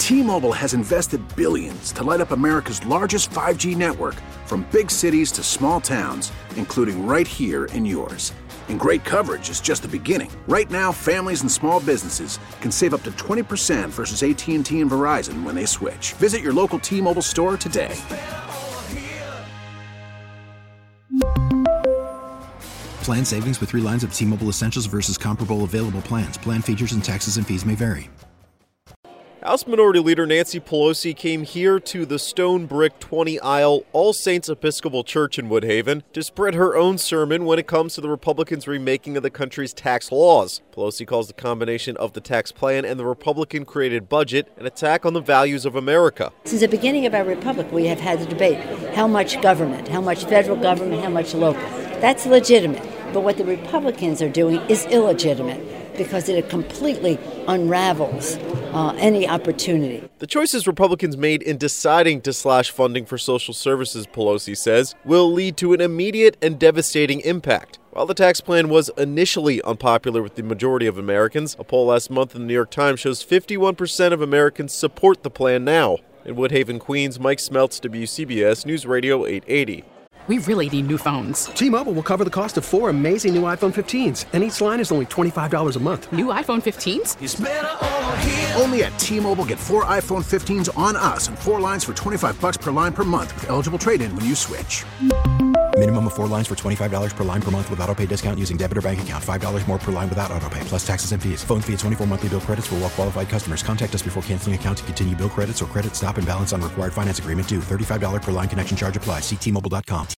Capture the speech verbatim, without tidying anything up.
T-Mobile has invested billions to light up America's largest five G network, from big cities to small towns, including right here in yours. And great coverage is just the beginning. Right now, families and small businesses can save up to twenty percent versus A T and T and Verizon when they switch. Visit your local T-Mobile store today. Plan savings with three lines of T-Mobile Essentials versus comparable available plans. Plan features and taxes and fees may vary. House Minority Leader Nancy Pelosi came here to the stone brick twenty aisle All Saints Episcopal Church in Woodhaven to spread her own sermon when it comes to the Republicans' remaking of the country's tax laws. Pelosi calls the combination of the tax plan and the Republican-created budget an attack on the values of America. Since the beginning of our republic, we have had the debate, how much government, how much federal government, how much local. That's legitimate. But what the Republicans are doing is illegitimate because it completely unravels uh, any opportunity. The choices Republicans made in deciding to slash funding for social services, Pelosi says, will lead to an immediate and devastating impact. While the tax plan was initially unpopular with the majority of Americans, a poll last month in the New York Times shows fifty-one percent of Americans support the plan now. In Woodhaven, Queens, Mike Smeltz, W C B S News Radio eight eighty. We really need new phones. T-Mobile will cover the cost of four amazing new iPhone fifteens, and each line is only twenty-five dollars a month. New iPhone fifteens? It's better over here. Only at T-Mobile, get four iPhone fifteens on us and four lines for twenty-five bucks per line per month with eligible trade-in when you switch. Minimum of four lines for twenty-five dollars per line per month with autopay discount using debit or bank account. five dollars more per line without autopay, plus taxes and fees. Phone fee at twenty-four monthly bill credits for well-qualified customers. Contact us before canceling account to continue bill credits or credit stop and balance on required finance agreement due. thirty-five dollars per line connection charge applies. See T Mobile dot com.